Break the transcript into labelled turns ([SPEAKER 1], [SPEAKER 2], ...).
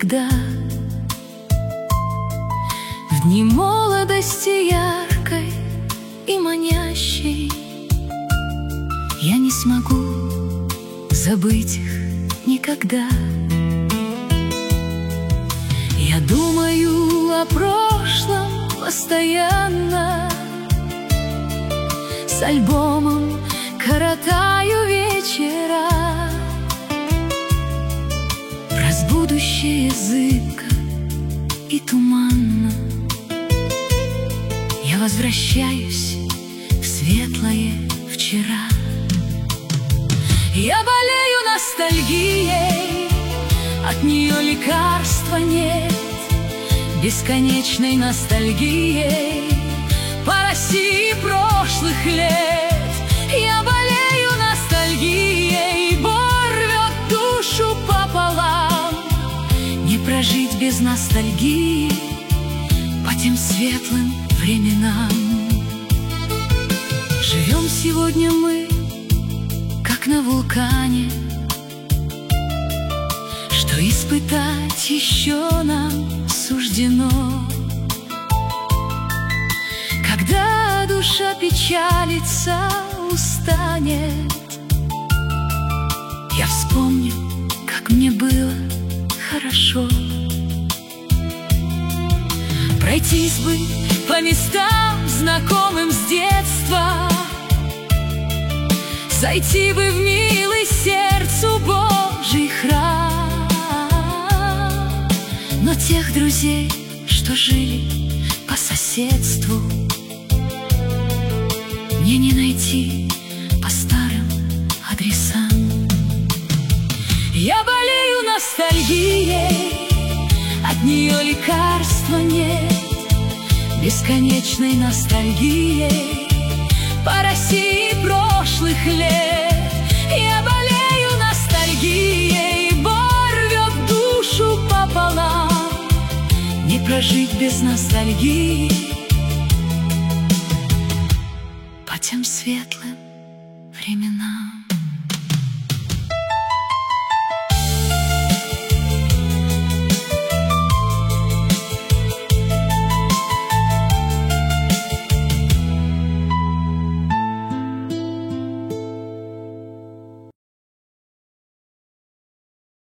[SPEAKER 1] никогда. В дни молодости яркой и манящей я не смогу забыть их никогда. Я думаю о прошлом постоянно, с альбомом коротаю вечера. Про будущее языка и туманно я возвращаюсь в светлое вчера. Я болею ностальгией, от нее лекарства нет, бесконечной ностальгией по России прошлых лет. Я болею ностальгией, боль рвет душу пополам. Не прожить без ностальгии по тем светлым временам. Живем сегодня мы, как на вулкане, что испытать еще нам суждено. Когда душа печалится, устанет, я вспомню, как мне было хорошо. Пройтись бы по местам, знакомым с детства, зайти бы в милый сердцу Божий храм. Но тех друзей, что жили по соседству, мне не найти по старым адресам. Я болею ностальгией, от нее лекарства нет, бесконечной ностальгией по России прошлых лет. Я болею ностальгией, боль рвет душу пополам. Не прожить без ностальгии